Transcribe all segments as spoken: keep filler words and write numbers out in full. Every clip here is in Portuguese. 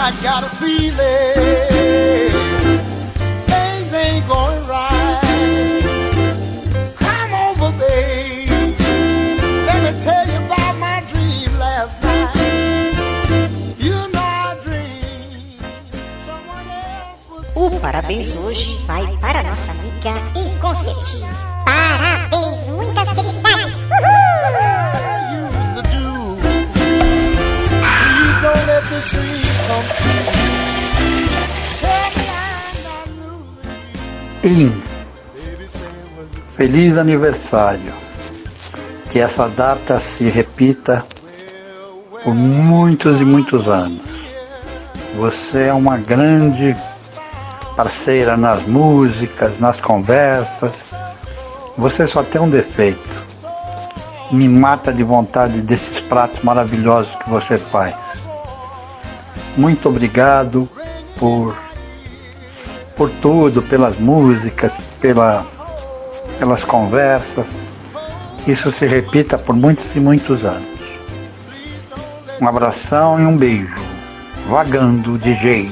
I got a feeling things ain't going right. Come over, babe. Let me tell you about my dream last night. You know I dreamed someone else was. O parabéns hoje vai para nossa amiga Inconcerti. Parabéns, muitas felicidades. Uhul! In, feliz aniversário. Que essa data se repita por muitos e muitos anos. Você é uma grande parceira nas músicas, nas conversas. Você só tem um defeito. Me mata de vontade desses pratos maravilhosos que você faz. Muito obrigado por, por tudo, pelas músicas, pela, pelas conversas. Isso se repita por muitos e muitos anos. Um abração e um beijo. Vagando D J.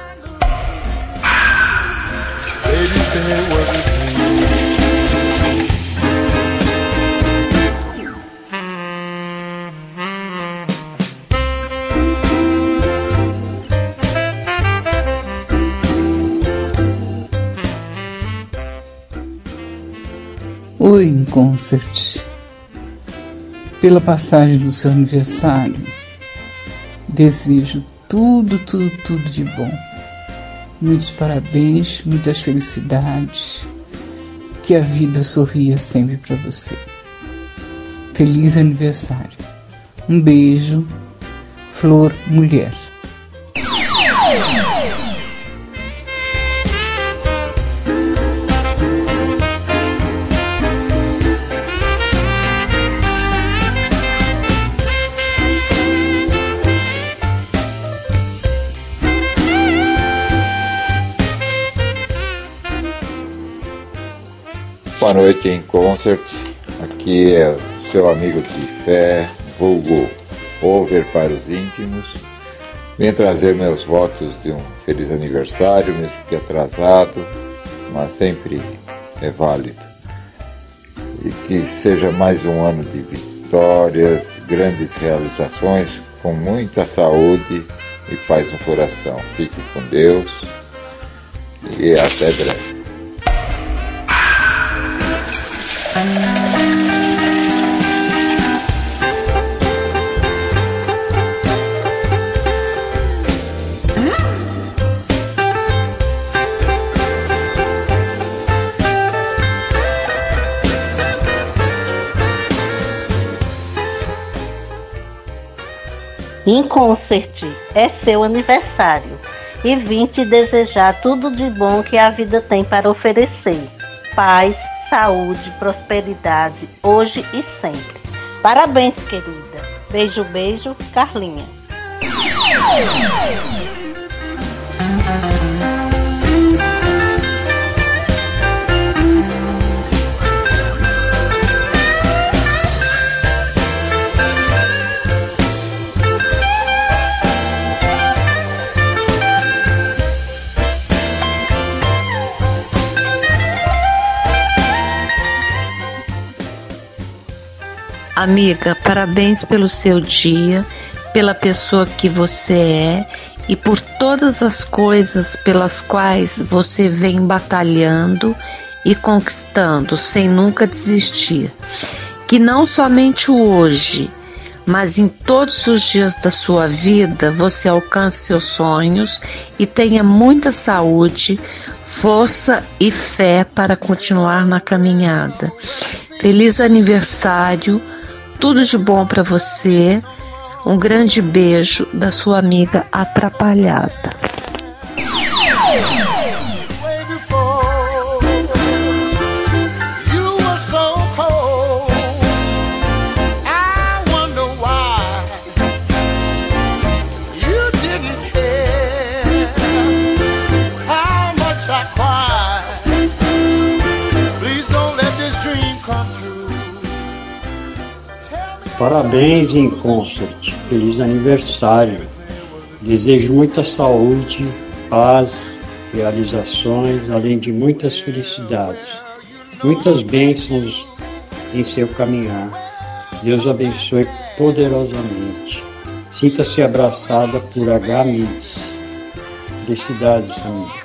Oi, Inconcert. Pela passagem do seu aniversário, desejo tudo, tudo, tudo de bom. Muitos parabéns, muitas felicidades. Que a vida sorria sempre para você. Feliz aniversário. Um beijo, Flor Mulher. Boa noite, Inconcert. Aqui é o seu amigo de fé, vulgo over para os íntimos. Venho trazer meus votos de um feliz aniversário, mesmo que atrasado, mas sempre é válido. E que seja mais um ano de vitórias, grandes realizações, com muita saúde e paz no coração. Fique com Deus e até breve. Inconcert, é seu aniversário e vim te desejar tudo de bom que a vida tem para oferecer. Paz, saúde, prosperidade, hoje e sempre. Parabéns, querida. Beijo, beijo, Carlinha. Amiga, parabéns pelo seu dia, pela pessoa que você é e por todas as coisas pelas quais você vem batalhando e conquistando sem nunca desistir. Que não somente hoje, mas em todos os dias da sua vida você alcance seus sonhos e tenha muita saúde, força e fé para continuar na caminhada. Feliz aniversário! Tudo de bom para você. Um grande beijo da sua amiga Atrapalhada. Parabéns, Inconcert. Feliz aniversário. Desejo muita saúde, paz, realizações, além de muitas felicidades, muitas bênçãos em seu caminhar. Deus abençoe poderosamente. Sinta-se abraçada por H. Mides. Felicidades, amiga.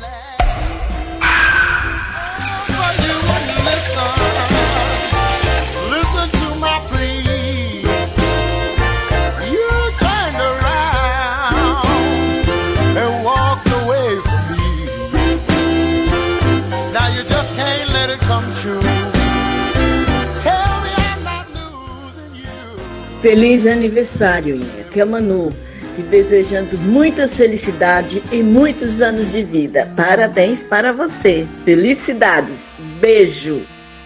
Feliz aniversário, Inha. Que é a Manu, te desejando muita felicidade e muitos anos de vida. Parabéns para você. Felicidades. Beijo.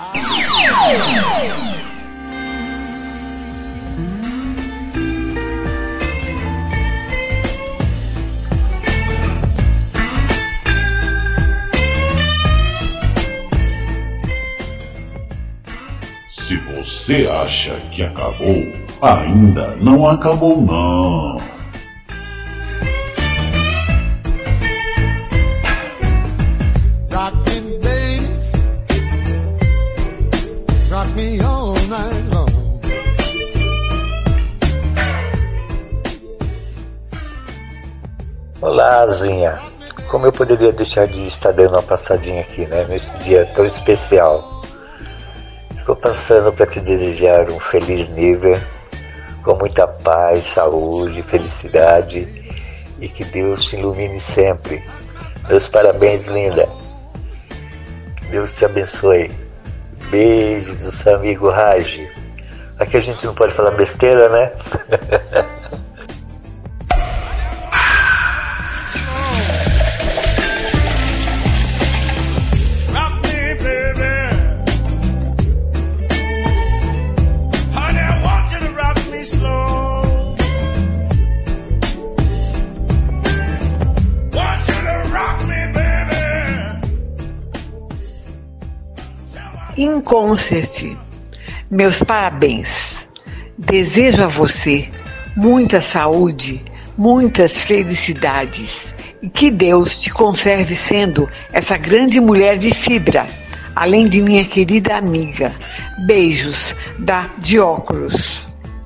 Se você acha que acabou, ainda não acabou não. Rock me, baby. Rock me all night long. Olá, Zinha. Como eu poderia deixar de estar dando uma passadinha aqui, né? Nesse dia tão especial. Estou passando para te desejar um feliz nível, com muita paz, saúde, felicidade e que Deus te ilumine sempre. Meus parabéns, linda. Que Deus te abençoe. Beijo do seu amigo Raj. Aqui a gente não pode falar besteira, né? In Concert, meus parabéns. Desejo a você muita saúde, muitas felicidades e que Deus te conserve sendo essa grande mulher de fibra, além de minha querida amiga. Beijos da Dióculos.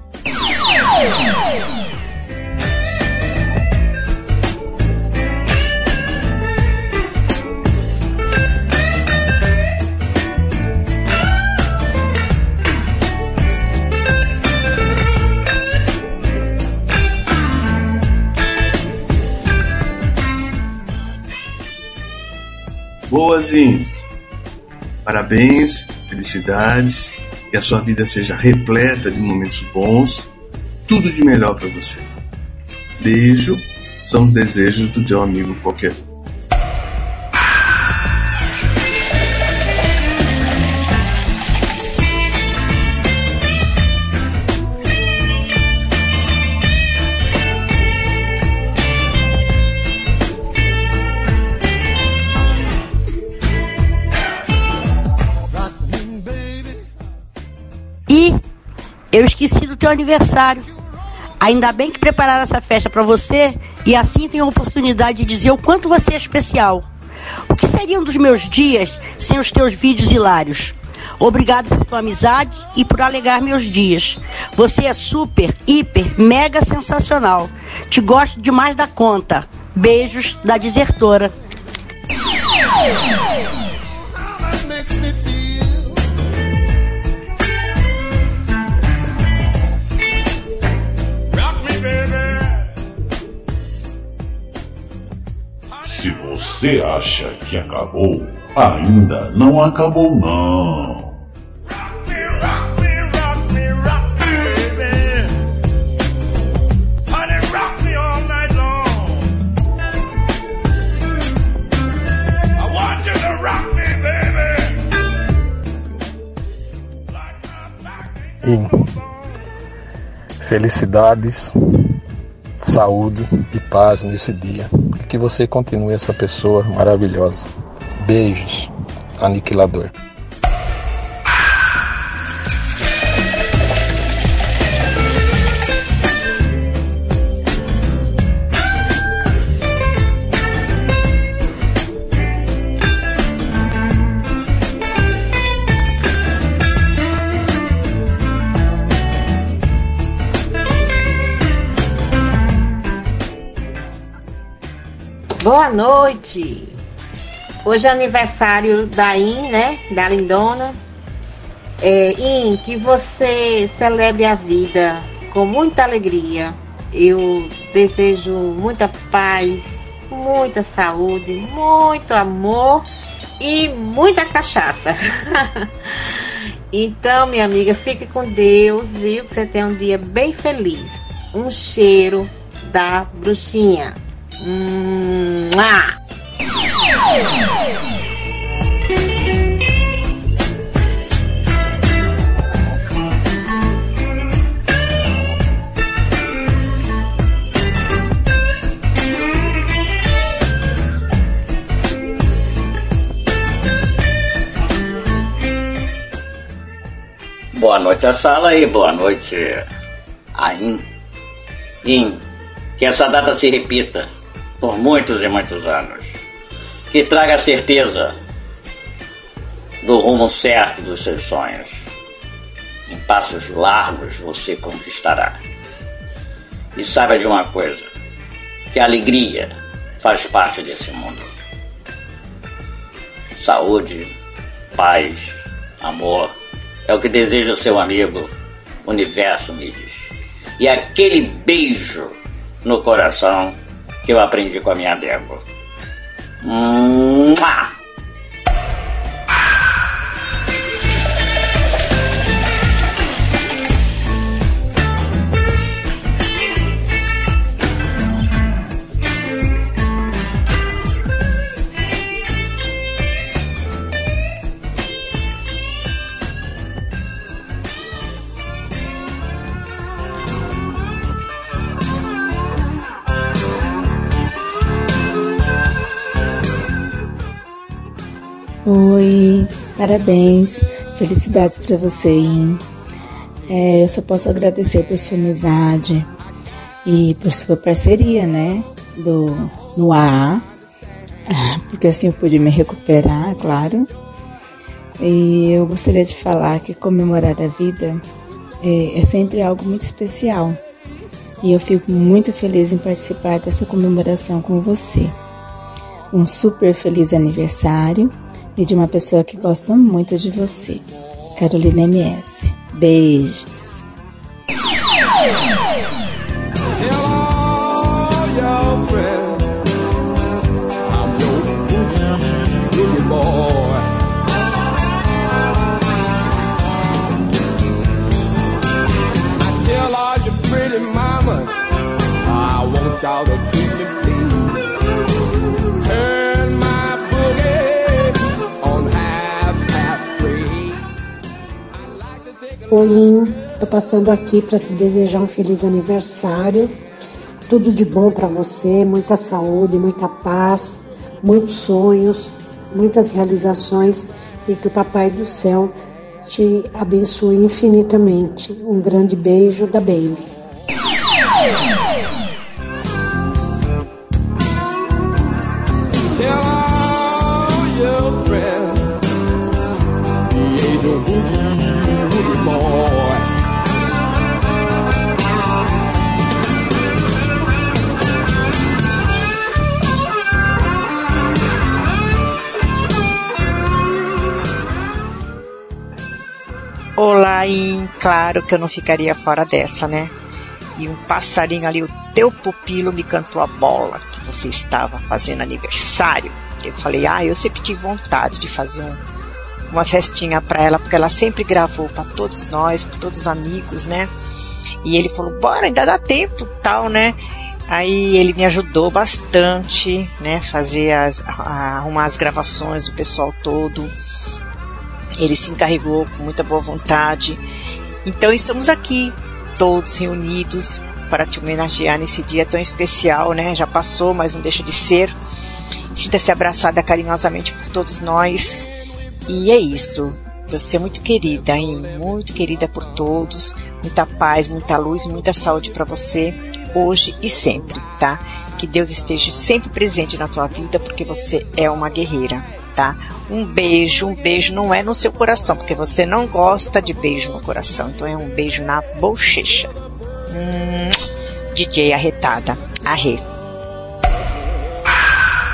Boazinho, parabéns, felicidades, que a sua vida seja repleta de momentos bons, tudo de melhor para você. Beijo, são os desejos do teu amigo qualquer. Eu esqueci do teu aniversário. Ainda bem que prepararam essa festa para você e assim tenho a oportunidade de dizer o quanto você é especial. O que seriam dos meus dias sem os teus vídeos hilários? Obrigado por tua amizade e por alegrar meus dias. Você é super, hiper, mega sensacional. Te gosto demais da conta. Beijos da Desertora. Se você acha que acabou, ainda não acabou não. E felicidades, saúde e paz nesse dia. Que você continue essa pessoa maravilhosa. Beijos, Aniquilador. Boa noite. Hoje é aniversário da In, né? Da lindona. É, In, que você celebre a vida com muita alegria. Eu desejo muita paz, muita saúde, muito amor e muita cachaça. Então, minha amiga, fique com Deus, viu? Que você tenha um dia bem feliz. Um cheiro da bruxinha. Hum, ah! Boa noite a sala e boa noite a In. In, que essa data se repita por muitos e muitos anos. Que traga a certeza do rumo certo dos seus sonhos. Em passos largos você conquistará. E saiba de uma coisa, que a alegria faz parte desse mundo. Saúde, paz, amor, é o que deseja o seu amigo Universo Mides. E aquele beijo no coração que eu aprendi com a minha Débora. Mua! Oi, parabéns, felicidades pra você, hein? É, eu só posso agradecer por sua amizade e por sua parceria, né, do, no A A, porque assim eu pude me recuperar, claro. E eu gostaria de falar que comemorar a vida é, é sempre algo muito especial. E eu fico muito feliz em participar dessa comemoração com você. Um super feliz aniversário. E de uma pessoa que gosta muito de você, Carolina M S. Beijos. Oi, tô passando aqui para te desejar um feliz aniversário, tudo de bom para você, muita saúde, muita paz, muitos sonhos, muitas realizações e que o Papai do Céu te abençoe infinitamente. Um grande beijo da Baby. Olá, e claro que eu não ficaria fora dessa, né? E um passarinho ali, o teu pupilo me cantou a bola que você estava fazendo aniversário. Eu falei, ah, eu sempre tive vontade de fazer um, uma festinha pra ela, porque ela sempre gravou pra todos nós, pra todos os amigos, né? E ele falou, bora, ainda dá tempo, tal, né? Aí ele me ajudou bastante, né? Fazer as, a, arrumar as gravações do pessoal todo. Ele se encarregou com muita boa vontade. Então estamos aqui, todos reunidos, para te homenagear nesse dia tão especial, né? Já passou, mas não deixa de ser. Sinta-se abraçada carinhosamente por todos nós. E é isso. Você é muito querida, hein? Muito querida por todos. Muita paz, muita luz, muita saúde para você, hoje e sempre, tá? Que Deus esteja sempre presente na tua vida, porque você é uma guerreira. Tá? Um beijo, um beijo não é no seu coração, porque você não gosta de beijo no coração, então é um beijo na bochecha. Hum, D J Arretada, arre.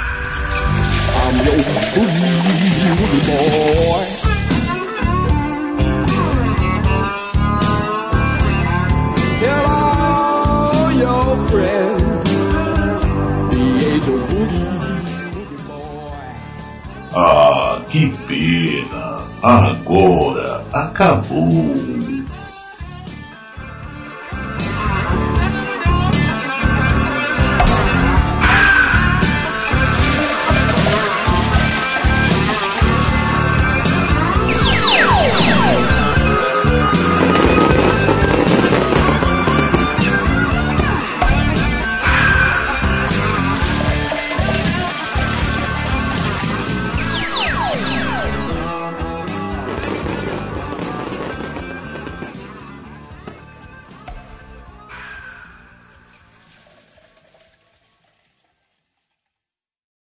Ah, que pena. Agora acabou.